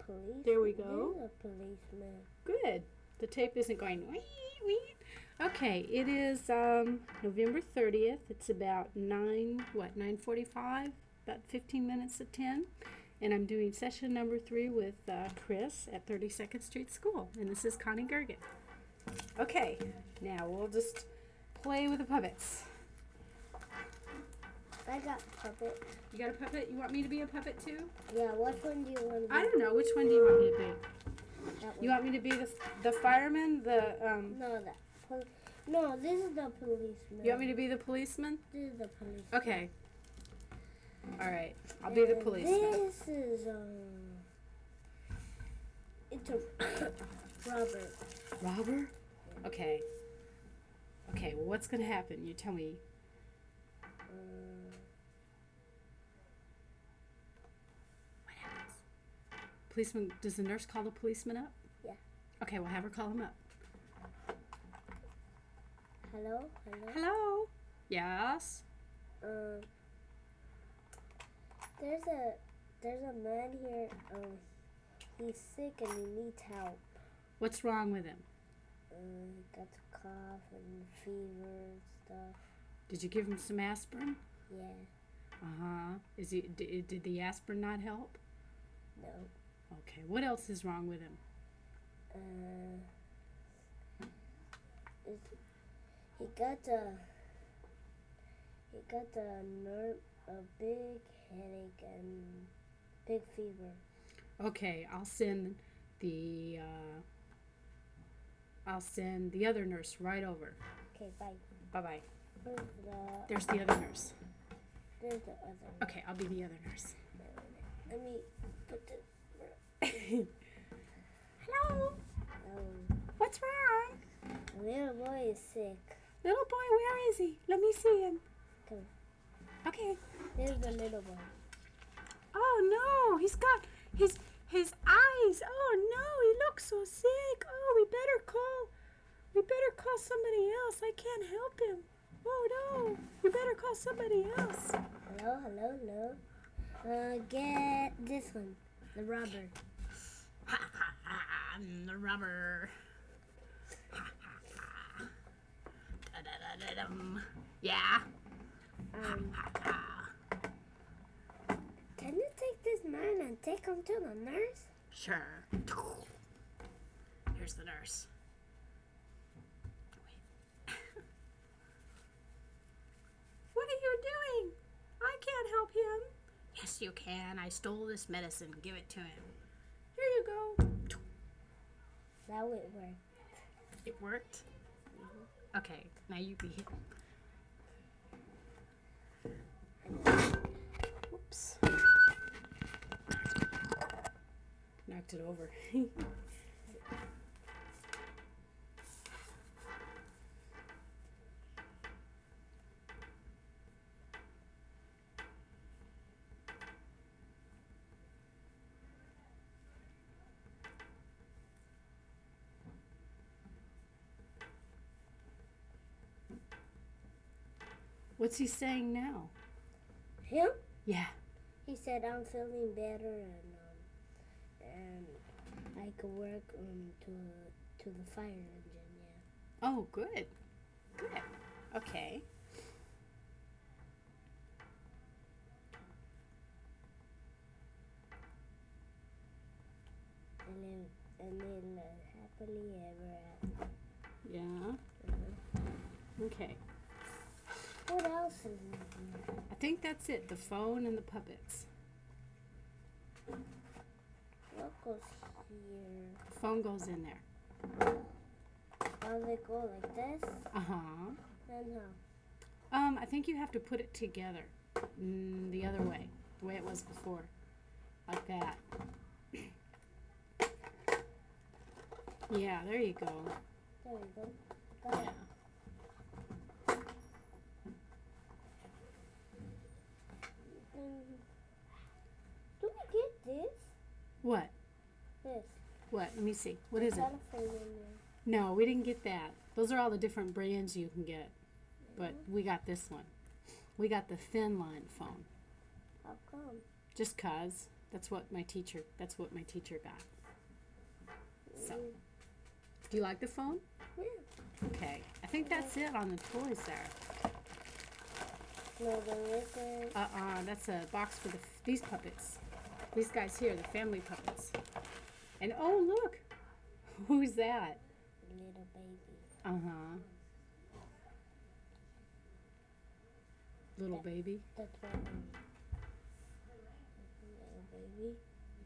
police. There we go. There's a policeman. Good. The tape isn't going wee, wee. Okay, it is November 30th. It's about 9:45? About 15 minutes to 10. And I'm doing session number 3 with Chris at 32nd Street School. And this is Connie Gergen. Okay, now we'll just play with the puppets. I got puppet. You got a puppet? You want me to be a puppet too? Yeah, which one do you want to be? I don't know. Which one do you want me to be? That one. You want me to be the fireman? No, this is the policeman. You want me to be the policeman? This is the policeman. Okay. All right. I'll be the policeman. This is it's a robber. Robber? Okay. Okay. Well, what's gonna happen? You tell me. What happens? Policeman? Does the nurse call the policeman up? Yeah. Okay. We'll have her call him up. Hello. Hello. Yes. There's a man here. He's sick and he needs help. What's wrong with him? He got a cough and fever and stuff. Did you give him some aspirin? Yeah. Did the aspirin not help? No. Okay. What else is wrong with him? He got a big headache and big fever. Okay, I'll send the other nurse right over. Okay, bye. Bye-bye. Where's There's the other nurse. there's the other one. Okay, I'll be the other nurse. Let me put the Hello. What's wrong? The little boy is sick. Little boy, where is he? Let me see him. Come. Okay. There's the little boy. Oh no, he's got his eyes. Oh no, he looks so sick. Oh, we better call somebody else. I can't help him. Oh no, we better call somebody else. Hello. Get this one, the robber. I'm the rubber. Yeah. Can you take this man and take him to the nurse? Sure. Here's the nurse. Wait. What are you doing? I can't help him. Yes, you can. I stole this medicine. Give it to him. Here you go. That would work. It worked? Okay, now you be him. Whoops. Knocked it over. What's he saying now? Him? Yeah. He said, I'm feeling better and I could work to the fire engine, yeah. Oh, good. Good. Okay. And they live happily ever after. Yeah. Okay. What else is in here? I think that's it. The phone and the puppets. What goes here? The phone goes in there. How they go like this? Uh-huh. And how? I think you have to put it together. The other way. The way it was before. Like that. Yeah, there you go. There we go. Got it. Yeah. Do we get this? What? This. What? Let me see. What is it? Telephone in there. No, we didn't get that. Those are all the different brands you can get. But we got this one. We got the thin line phone. How come? Just 'cause. That's what my teacher got. So, do you like the phone? Yeah. Okay. I think that's it on the toys there. No, there isn't. That's a box for these puppets. These guys here, the family puppets. And oh, look. Who's that? Little baby. Uh-huh. Little baby. That's my baby. Little baby.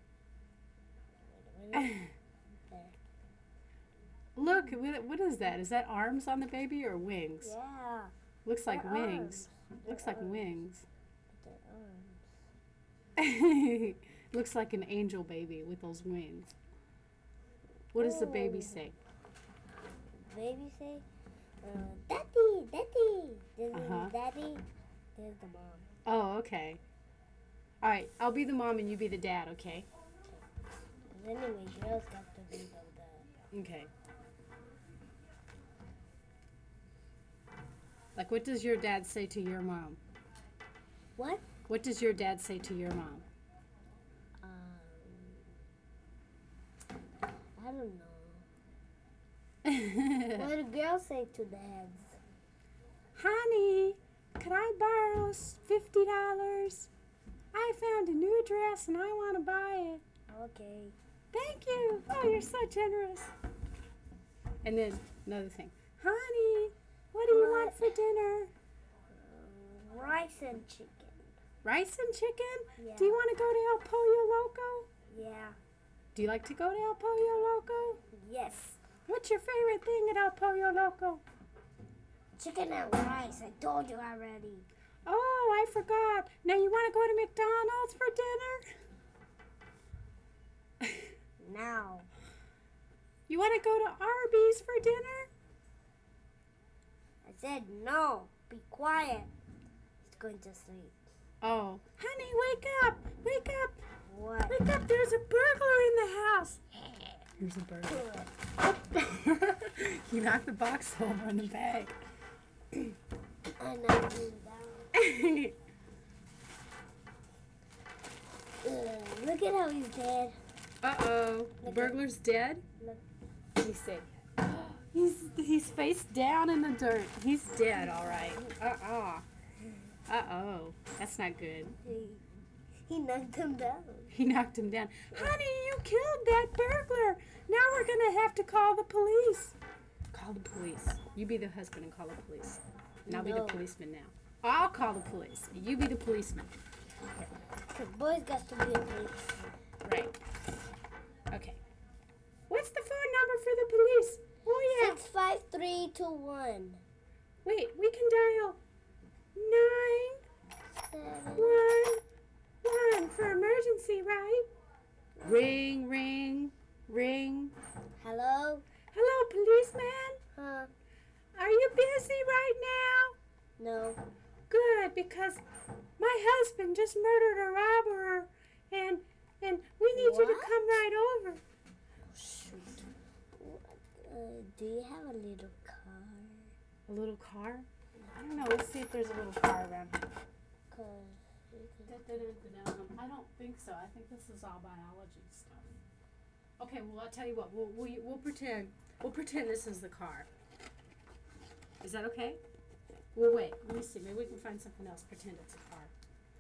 Wait a minute. There. Look, what is that? Is that arms on the baby or wings? Yeah. Looks like They're wings. arms. Looks They're like arms. wings. But they're arms. Looks like an angel baby with those wings. What does the baby Oh. say? Baby say, Daddy, Daddy. This Uh-huh. is Daddy. There's the mom. Oh, okay. All right, I'll be the mom and you be the dad, okay? But anyway, girls got to be the dad. Okay. Like, what does your dad say to your mom? What? What does your dad say to your mom? I don't know. What do girls say to dads? Honey, could I borrow $50? I found a new dress and I want to buy it. Okay. Thank you. Oh, you're so generous. And then another thing. Honey, what do you want for dinner? Rice and chicken. Rice and chicken? Yeah. Do you want to go to El Pollo Loco? Yeah. Do you like to go to El Pollo Loco? Yes. What's your favorite thing at El Pollo Loco? Chicken and rice. I told you already. Oh, I forgot. Now you want to go to McDonald's for dinner? Now. You want to go to Arby's for dinner? I said no. Be quiet. He's going to sleep. Oh, honey, wake up! Wake up! What? Wake up! There's a burglar in the house. Here's a burglar. You knocked the box over in the bag. And I'm down. Look at how he's dead. Uh-oh. The Look burglar's dead? Look. Let me see. He's face down in the dirt. He's dead, all right. Uh-oh. That's not good. He knocked him down. He knocked him down. Honey, you killed that burglar. Now we're going to have to call the police. Call the police. You be the husband and call the police. And I'll be the No. policeman now. I'll call the police. You be the policeman. Because boys got to be a police. Right. Okay. What's the phone number for the police? Oh, yeah. 65321. Wait, we can dial 911 for emergency, right? Ring, ring, ring. Hello? Hello, policeman. Huh? Are you busy right now? No. Good, because my husband just murdered a robber, and we need you to What? come right over. Shoot. Do you have a little car? A little car? I don't know. Let's see if there's a little car around here. I don't think so. I think this is all biology stuff. Okay, well, I'll tell you what. We'll pretend. We'll pretend this is the car. Is that okay? We'll wait. Let me see. Maybe we can find something else. Pretend it's a car.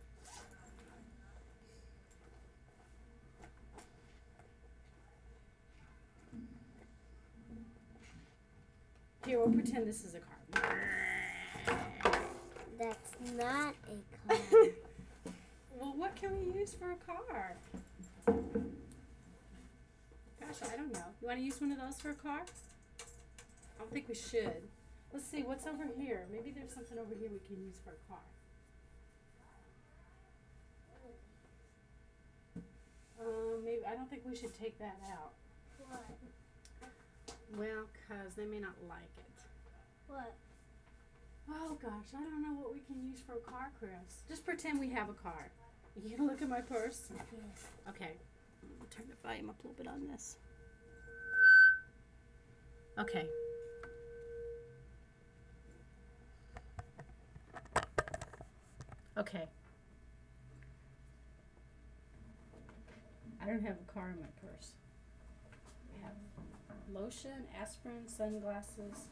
Here, we'll pretend this is a car. That's not a car. Well, what can we use for a car? Gosh, I don't know. You want to use one of those for a car? I don't think we should. Let's see, what's over here? Maybe there's something over here we can use for a car. Maybe, I don't think we should take that out. What? Well, because they may not like it. What? Oh gosh, I don't know what we can use for a car, Chris. Just pretend we have a car. You gonna look at my purse? Yes. Okay. I'll turn the volume up a little bit on this. Okay. Okay. don't have a car in my purse. We have lotion, aspirin, sunglasses.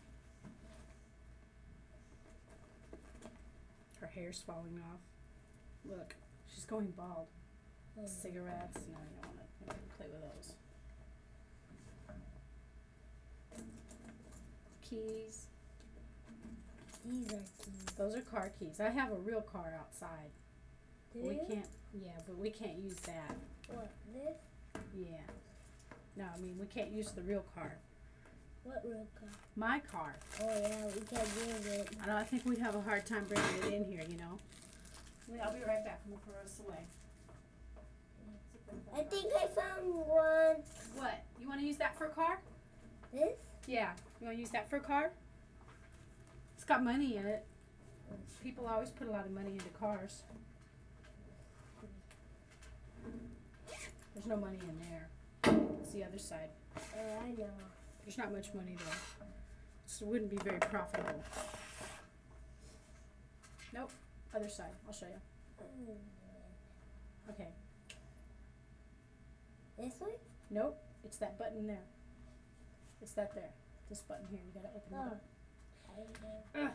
Her hair's falling off. Look, she's going bald. Cigarettes. No, you don't want to play with those. Keys. These are keys. Those are car keys. I have a real car outside. Do We you? can't. Yeah, but we can't use that. What, this? Yeah. No, I mean we can't use the real car. What real car? My car. Oh yeah, we can't use it. I know. I think we'd have a hard time bringing it in here. You know. I'll be right back. I'm gonna throw this away. I think I found one. What? You want to use that for a car? This? Yeah. You want to use that for a car? It's got money in it. People always put a lot of money into cars. There's no money in there. It's the other side. Oh, I know. There's not much money there. So it wouldn't be very profitable. Nope. Other side. I'll show you. Okay. This way? Nope. It's that button there. It's that there. This button here. You gotta open it up. But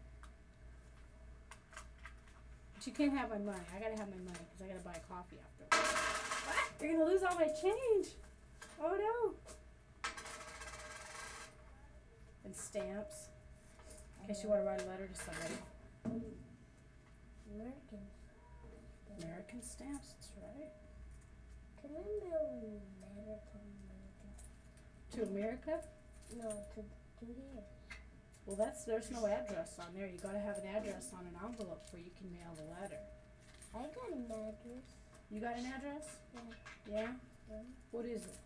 you can't have my money. I gotta have my money because I gotta buy coffee after. What? You're gonna lose all my change. Oh no. And stamps. In case you want to write a letter to somebody. American. American stamps, that's right. Can I mail a letter to America? To America? No, to here. Well, there's no address on there. You gotta have an address on an envelope where you can mail the letter. I got an address. You got an address? Yeah. Yeah? What is it?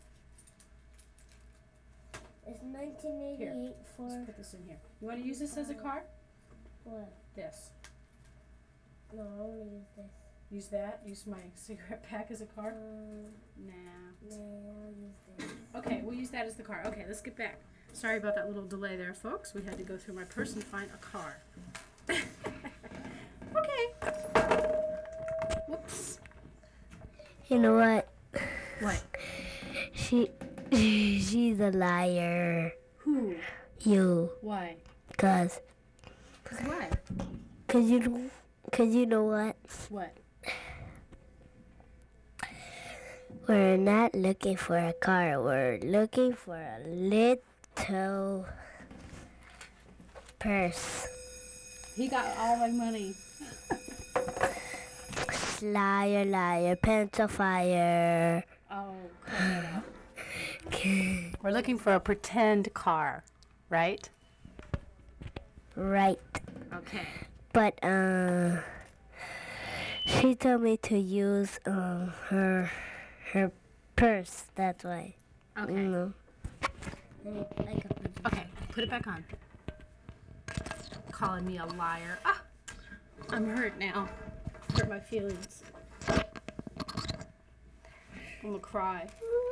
It's 1988 Here, for Let's put this in here. You want to use this as a card? what? This. No, I want to use this. Use that? Use my cigarette pack as a card? Nah. No, I'll use this. Okay, we'll use that as the car. Okay, let's get back. Sorry about that little delay there, folks. We had to go through my purse and find a car. Okay. Whoops. You know what? What? She's a liar. Who? You. Why? Cause Why? you know what? What? We're not looking for a car. We're looking for a little purse. He got all my money. Liar, liar, pencil fire. Oh, cut it out. We're looking for a pretend car, right? Right. Okay. But she told me to use her purse. That's why. Okay. You know. Okay, put it back on. Calling me a liar. Ah! I'm hurt now. Hurt my feelings. I'm gonna cry.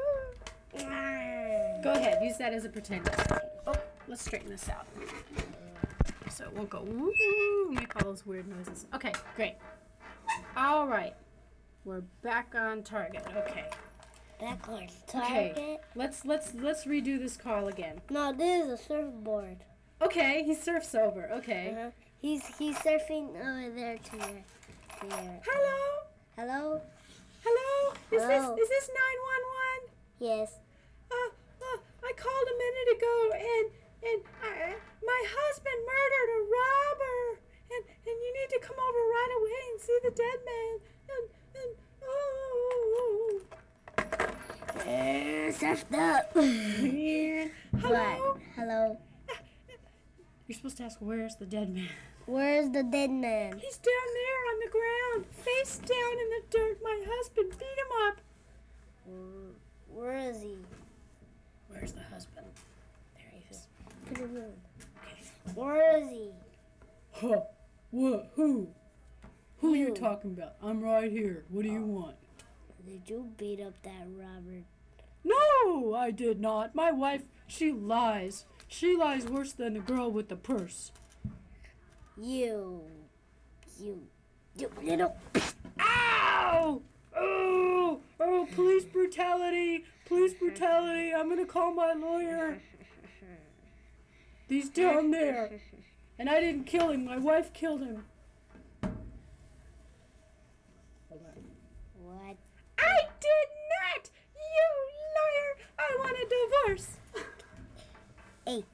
Go ahead, use that as a pretend. Oh, let's straighten this out. So it won't go woo, make all those weird noises. Okay, great. All right. We're back on target. Okay. Back on target. Okay. Let's redo this call again. No, this is a surfboard. Okay, he surfs over. Okay. He's surfing over there to here. Hello? Hello? Hello? Hello? Is this 911? Yes. I called a minute ago and my husband murdered a robber and you need to come over right away and see the dead man Surfed up. Hello? What? Hello? You're supposed to ask where's the dead man? Where's the dead man? He's down there on the ground, face down in the dirt. My husband beat him up. Where is he? Where's the husband? There he is. Put him in. Where is he? Huh. What? Who? Who are you You. talking about? I'm right here. What do you want? Did you beat up that Robert? No, I did not. My wife, she lies. She lies worse than the girl with the purse. You little. Ow! Oh, police brutality. Police brutality. I'm going to call my lawyer. He's down there. And I didn't kill him. My wife killed him. What? I did not! You liar! I want a divorce! Hey.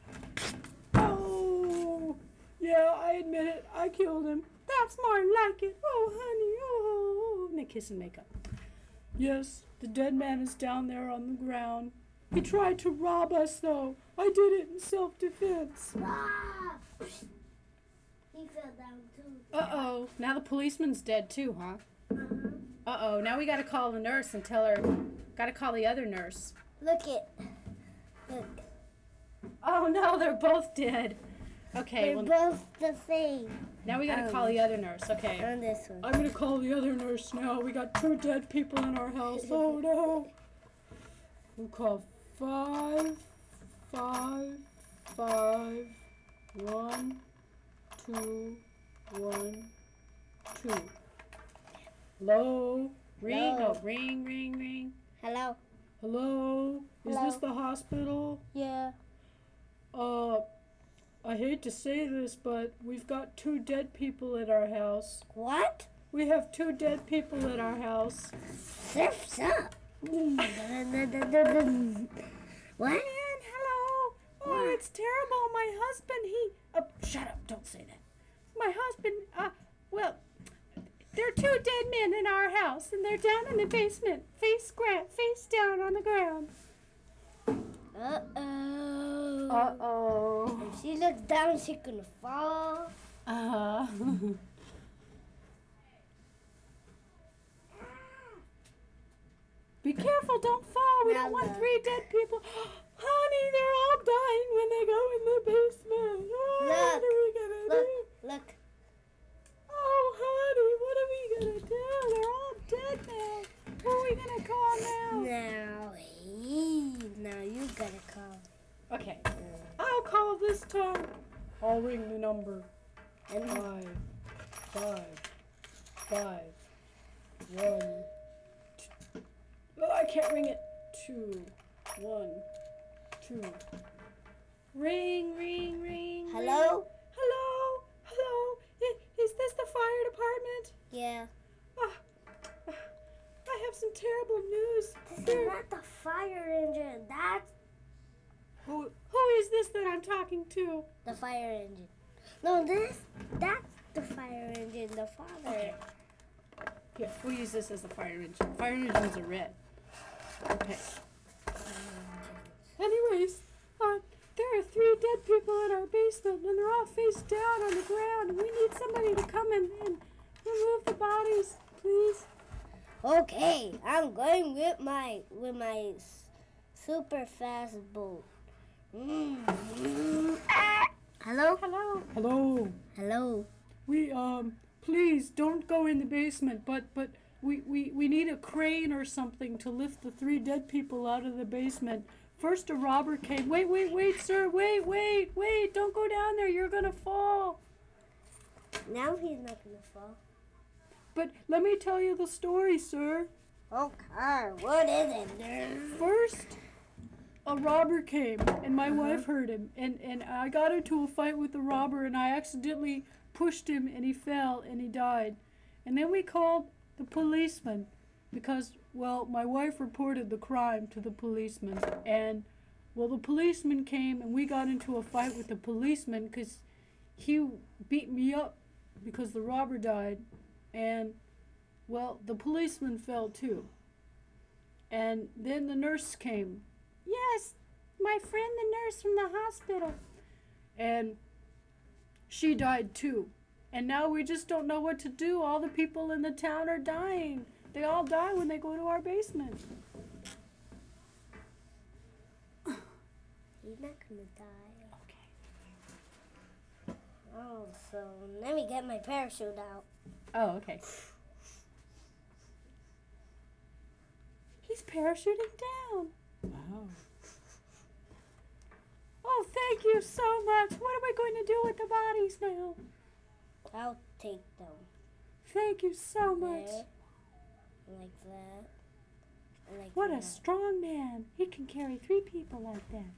Oh! Yeah, I admit it. I killed him. That's more like it. Oh, honey. Oh. And they kiss and make up. Yes, the dead man is down there on the ground. He tried to rob us, though. I did it in self-defense. Ah! He fell down too. Uh-oh. Now the policeman's dead, too, huh? Uh-huh. Uh-oh. Now we gotta call the nurse and tell her. Gotta call the other nurse. Look it. Look. Oh, no, they're both dead. Okay, They're well, both the same. now we gotta call the other nurse. Okay. On this one. I'm gonna call the other nurse now. We got 2 dead people in our house. Oh no. We'll call 5, 5, 5, 1, 2, 1, 2. Hello? Ring? Hello. No, ring, ring, ring. Hello? Hello? Is Hello. this the hospital? Yeah. I hate to say this, but we've got 2 dead people at our house. What? We have 2 dead people at our house. Surf's up. What? Man, hello. Oh, it's terrible. My husband, shut up. Don't say that. My husband, well, there are 2 dead men in our house, and they're down in the basement, face down on the ground. Uh-oh. Uh-oh. If she looks down, she's gonna fall. Be careful, don't fall. We don't want 3 dead people. Honey, they're all dying when they go in the basement. Oh, what are we gonna do? Look. Oh, honey, what are we gonna do? They're all dead now. Who are we gonna call now? Now you gotta call. Okay, I'll call this time. I'll ring the number. And 5, 5, 5, 1. Oh, I can't ring it. 2, 1, 2. Ring, ring, ring. hello? Ring. Hello, hello. Is this the fire department? Yeah. I have some terrible news. This is not the fire engine. That's Who is this that I'm talking to? the fire engine. No, that's the fire engine. The father. Okay. Here, we'll use this as the fire engine. Fire engines are red. Okay. Anyways, there are 3 dead people in our basement, and they're all face down on the ground. And we need somebody to come and remove the bodies, please. Okay, I'm going with my super fast boat. Hello? Hello. Hello. Hello. We please don't go in the basement, but we need a crane or something to lift the 3 dead people out of the basement. First a robber came. Wait, sir. Wait. Don't go down there. You're gonna fall. Now he's not gonna fall. But let me tell you the story, sir. Okay, what is it, nerd? First, a robber came, and my wife heard him, and I got into a fight with the robber, and I accidentally pushed him, and he fell, and he died. And then we called the policeman, because, well, my wife reported the crime to the policeman, and, well, the policeman came, and we got into a fight with the policeman, because he beat me up, because the robber died, and, well, the policeman fell, too. And then the nurse came. Yes, my friend, the nurse from the hospital. And she died too. And now we just don't know what to do. All the people in the town are dying. They all die when they go to our basement. He's not gonna die. Okay. Oh, so let me get my parachute out. Oh, okay. He's parachuting down. Wow. Oh, thank you so much. What am I going to do with the bodies now? I'll take them. Thank you so much. There, like that. And like What a that. strong man. He can carry 3 people like that.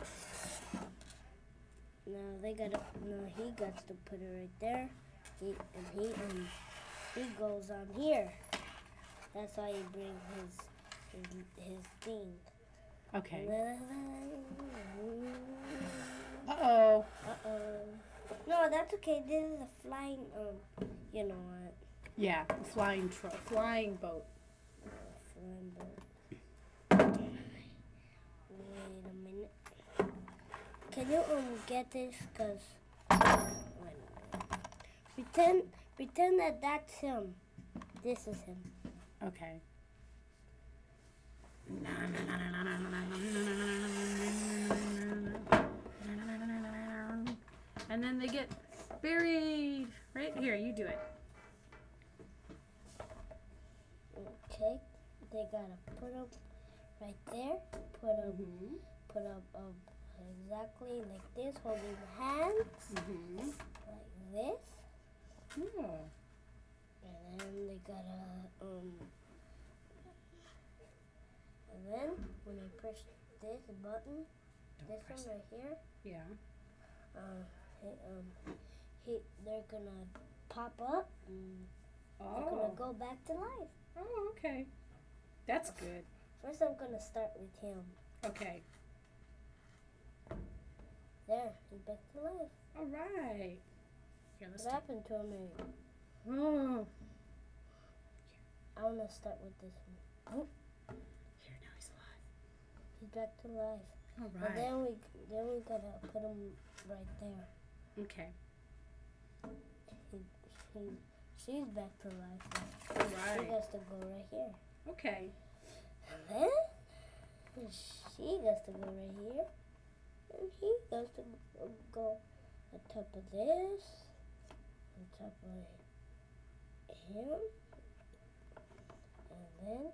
No, he got to put it right there. He goes on here. That's why he brings his thing. Okay. Uh-oh. No, that's okay. This is a flying, you know what? Yeah, the flying boat. Flying boat. Wait a minute. Can you get this? Cause pretend that that's him. This is him. Okay. And then they get buried. Right here, you do it. Okay. They gotta put up right there. Put up exactly like this, holding hands like this. Yeah. And then they gotta and then when I push this button, this one right here, Yeah. they're gonna pop up and they're gonna go back to life. Oh, okay. That's good. First I'm gonna start with him. Okay. There, he's back to life. All right. Here, let's What happened to him? Oh. I wanna start with this one. Here, now he's alive. He's back to life. All And right. then we gotta put him right there. Okay. She's back to life. All She right. has to go right here. Okay. And then she has to go right here. And he has to go on top of this. On top of him. And then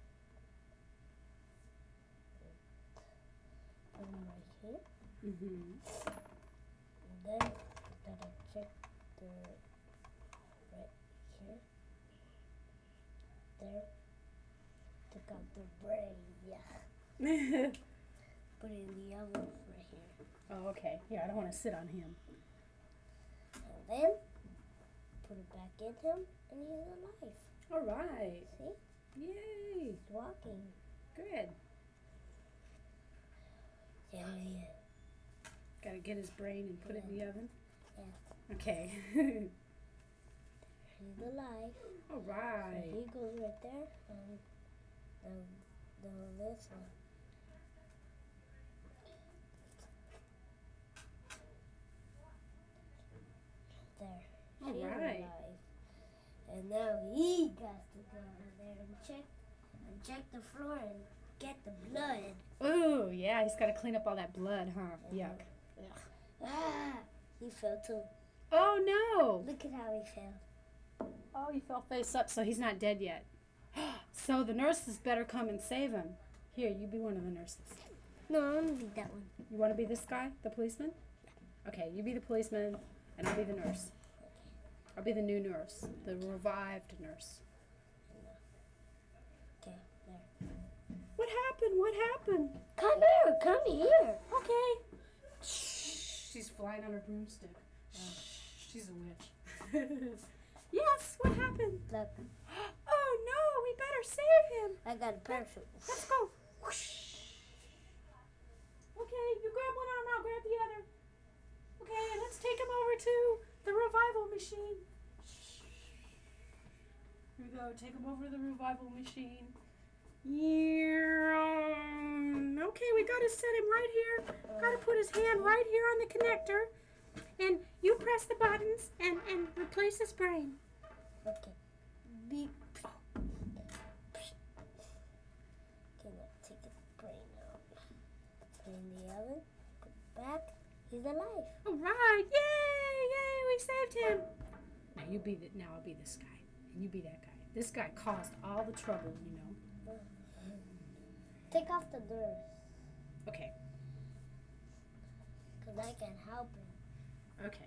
put him right here. Mhm. And then gotta check the right here. There. Took out the brain, yeah. Put it in the oven right here. Oh, okay. Yeah, I don't want to sit on him. And then put it back in him and he's alive. All right. See? Yay. He's walking. Good. Yeah. Got to get his brain and put it in the oven. Yeah. Okay. He's alive. All So right. he goes right there and this one. There. All He's right. alive. And now he got to go over there and check the floor and get the blood. Ooh, yeah, he's got to clean up all that blood, huh? Yuck. Ah, he fell too. Oh, no. Look at how he fell. Oh, he fell face up, so he's not dead yet. So the nurses better come and save him. Here, you be one of the nurses. No, I want to be that one. You want to be this guy, the policeman? Okay, you be the policeman, and I'll be the nurse. I'll be the new nurse, the revived nurse. Okay, there. What happened? What happened? Come here, come here. Okay. She's flying on her broomstick. She's a witch. Yes, what happened? Look, Oh no, we better save him. I got a parachute. Let's go. Okay, you grab one arm, I'll grab the other. Okay, and let's take him over to the revival machine. Here we go, take him over to the revival machine. Yeah. Okay, we gotta set him right here. Gotta put his hand right here on the connector. And you press the buttons and replace his brain. Okay. Beep. Okay, now take the brain out. Put it in the oven. Put it back. He's alive. All right, yay, we saved him. Now I'll be this guy, and you be that guy. This guy caused all the trouble, you know. Take off the doors. Okay, Because I can help him. okay.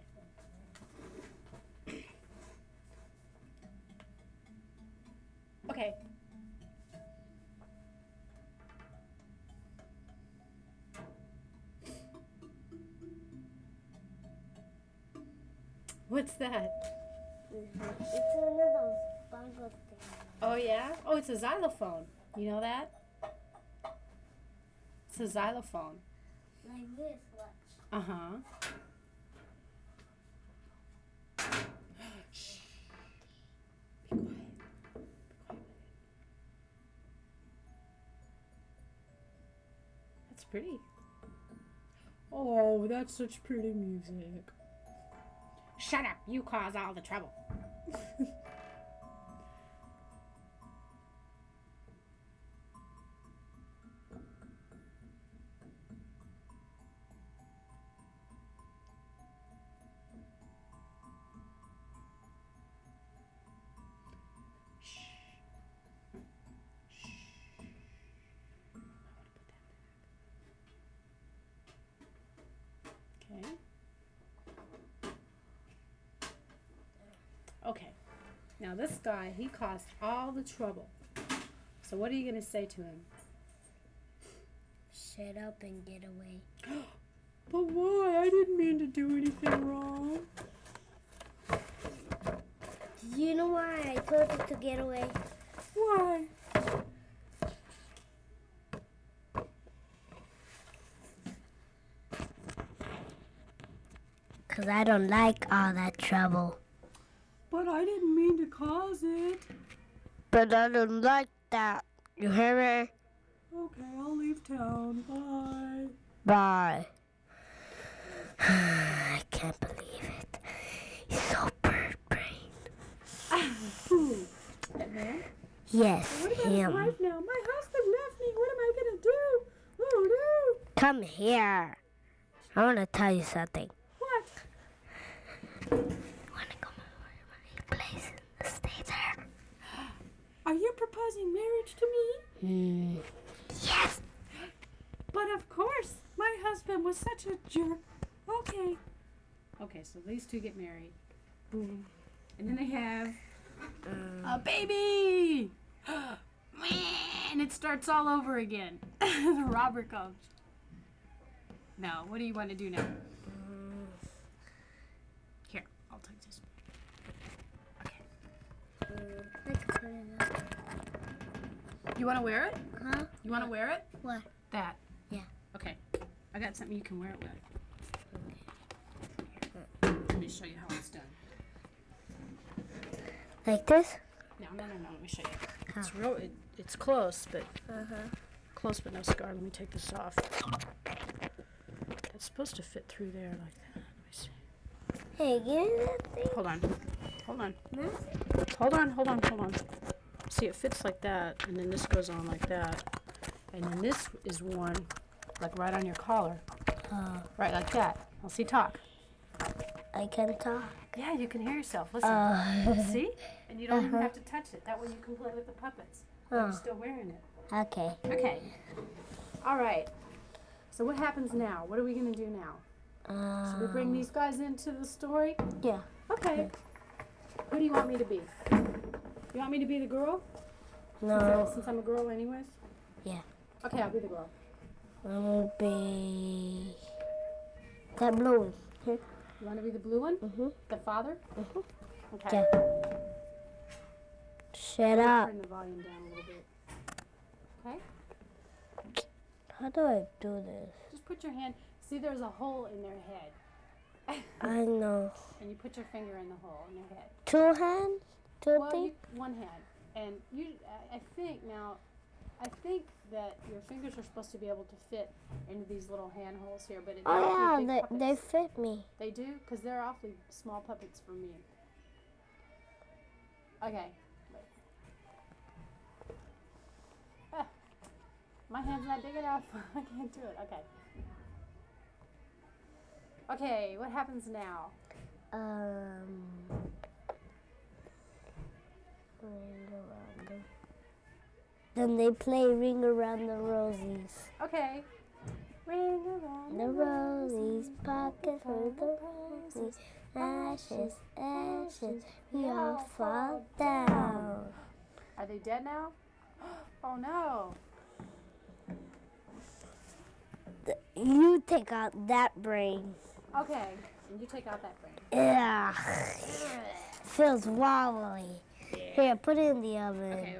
Okay. What's that? It's one of those bongo things. Oh, yeah? Oh, it's a xylophone. You know that? It's a xylophone. Like this, watch. Uh-huh. Shh. Be quiet. Be quiet. That's pretty. Oh, that's such pretty music. Shut up. You cause all the trouble. Okay. Okay. Now this guy, he caused all the trouble. So what are you going to say to him? Shut up and get away. But why? I didn't mean to do anything wrong. Do you know why I told you to get away? Why? Because I don't like all that trouble. But I didn't mean to cause it. But I don't like that. You hear me? Okay, I'll leave town. Bye. Bye. I can't believe it. He's so bird brain. Who? That man? Yes, What about his him. wife now? My husband left me. What am I going to do? Oh, no. Come here. I want to tell you something. What? Want to come over to my place and stay there? Are you proposing marriage to me? Yes. But of course, my husband was such a jerk. Okay. Okay, so these two get married. Boom. And then they have a baby. And it starts all over again. The robber comes. Now, what do you want to do now? Here, I'll take this. Okay. You want to wear it? Huh? You want to wear it? What? That. Yeah. Okay. I got something you can wear it with. Let me show you how it's done. Like this? No. Let me show you. It's real. It's close, but close but no scar. Let me take this off. It's supposed to fit through there like that. Let me see. Hey, give me that thing. Hold on. Nothing. Hold on. See, it fits like that, and then this goes on like that, and then this is worn like right on your collar, right like that. I'll see. Talk. I can talk. Yeah, you can hear yourself. Listen. See? And you don't even have to touch it. That way you can play with the puppets. But you're still wearing it. Okay. Okay. All right. So what happens now? What are we going to do now? Should we bring these guys into the story? Yeah. Okay. Who do you want me to be? You want me to be the girl? No. Since I'm a girl anyways? Yeah. Okay, I'll be the girl. I'll be that blue one. Here. You want to be the blue one? Mm-hmm. The father? Mm-hmm. Okay. Yeah. Shut up. Turn the volume down a little bit. Okay? How do I do this? Just put your hand. See, there's a hole in their head. I know. And you put your finger in the hole in their head. Two hands? Two Well, things? one hand. And I think that your fingers are supposed to be able to fit into these little hand holes here, but Oh awfully yeah, big they puppets. fit me. They do? Because they're awfully small puppets for me. Okay. Wait. Ah, my hand's not big enough. I can't do it. Okay. Okay, what happens now? Ring around the... Then they play Ring Around the Rosies. Okay. Ring around The rosies, pocket full of roses. Ashes, ashes, we all fall down. Are they dead now? Oh no. You take out that brain. Okay. And you take out that brain. Yeah. Feels wobbly. Here, put it in the oven. Okay.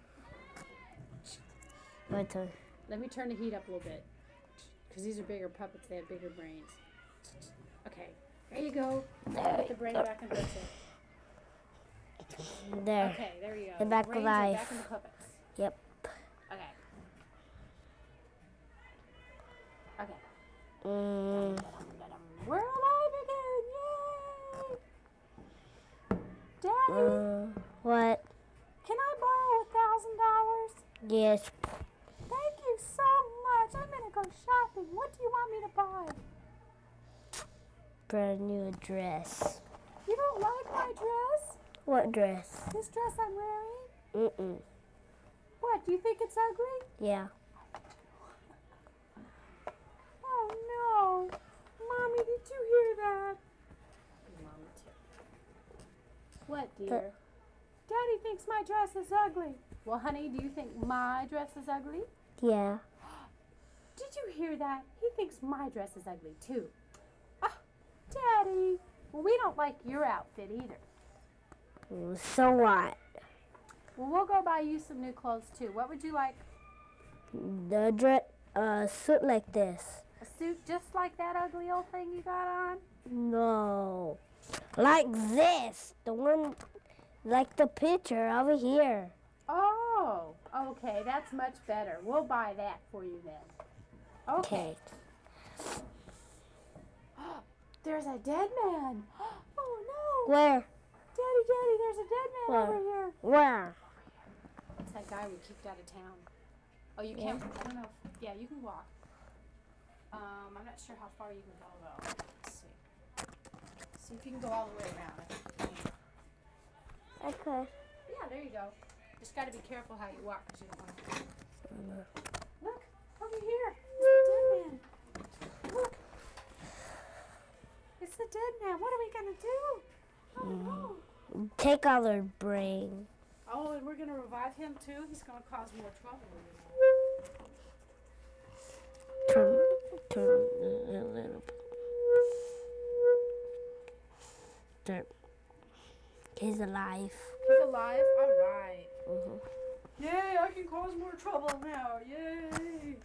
My turn. Let me turn the heat up a little bit. Because these are bigger puppets. They have bigger brains. Okay. There you go. Put the brain back in the puppet. There. Okay, there you go. The back brains are alive. back in the puppets. Yep. Okay. Okay. We're alive again! Yay! Daddy, What? can I borrow $1,000? Yes. Thank you so much. I'm gonna go shopping. What do you want me to buy? Brand new dress. You don't like my dress? What dress? This dress I'm wearing? Mm-mm. What, do you think it's ugly? Yeah. Oh no. Mommy, did you hear that? Mama too. What, dear? Daddy thinks my dress is ugly. Well, honey, do you think my dress is ugly? Yeah. Did you hear that? He thinks my dress is ugly too. Ah, Daddy. Well, we don't like your outfit either. So what? Well, we'll go buy you some new clothes too. What would you like? The dress, suit like this. A suit just like that ugly old thing you got on? No. Like this. The one, like the picture over here. Oh, okay. That's much better. We'll buy that for you then. Okay. There's a dead man. Oh no. Where? Daddy, there's a dead man Where? over here. Where? It's that guy we kicked out of town. Oh, you can't? I don't know. Yeah, you can walk. I'm not sure how far you can go though. Let's see. See if you can go all the way around. I think you can. Okay. Yeah, there you go. Just got to be careful how you walk because you don't want to. Look, over here. It's the dead man. Look. It's the dead man. What are we going to do? Oh, no. Take out their brain. Oh, and we're going to revive him too? He's going to cause more trouble. Turn a little bit. There. He's alive. He's alive? All right. Mm-hmm. Yay, I can cause more trouble now. Yay. Here.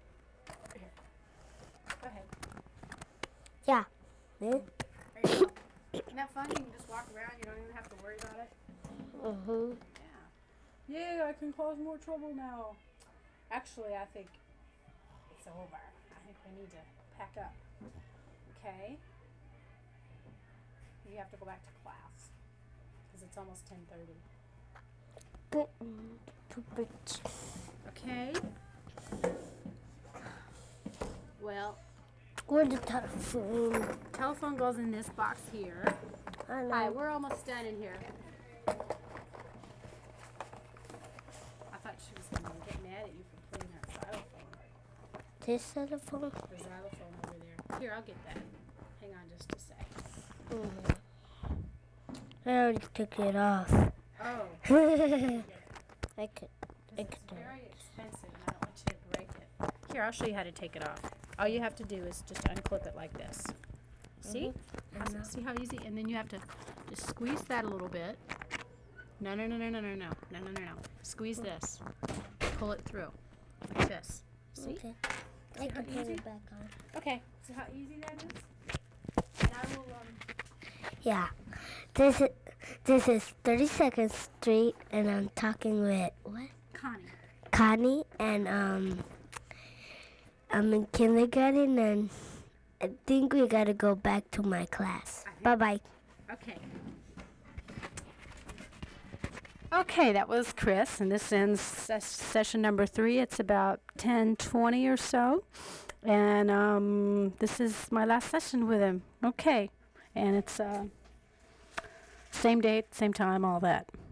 Go ahead. Yeah. There you go. Isn't that fun? You can just walk around. You don't even have to worry about it. Mm-hmm. Yeah. Yay, I can cause more trouble now. Actually, I think it's over. I think we need to pack up. Okay? You have to go back to class. Because it's almost 10:30. Okay? Well, Where's the telephone? telephone goes in this box here. I know. Hi, we're almost done in here. I thought she was going to get mad at you for putting that xylophone. This telephone? The xylophone over there. Here, I'll get that. Hang on just a sec. Mm-hmm. I already took it off. Oh. I could. It's very expensive and I don't want you to break it. Here, I'll show you how to take it off. All you have to do is just unclip it like this. See? See how easy? And then you have to just squeeze that a little bit. No. Squeeze this. Pull it through. Like this. See? Okay. I can put it back on. Okay. See how easy that is? And I will, Yeah. This is 32nd Street, and I'm talking with what? Connie, and I'm in kindergarten, and I think we gotta go back to my class. Bye-bye. Okay. Okay, that was Chris, and this ends session number 3. It's about 10:20 or so, and this is my last session with him. Okay, and it's same date, same time, all that.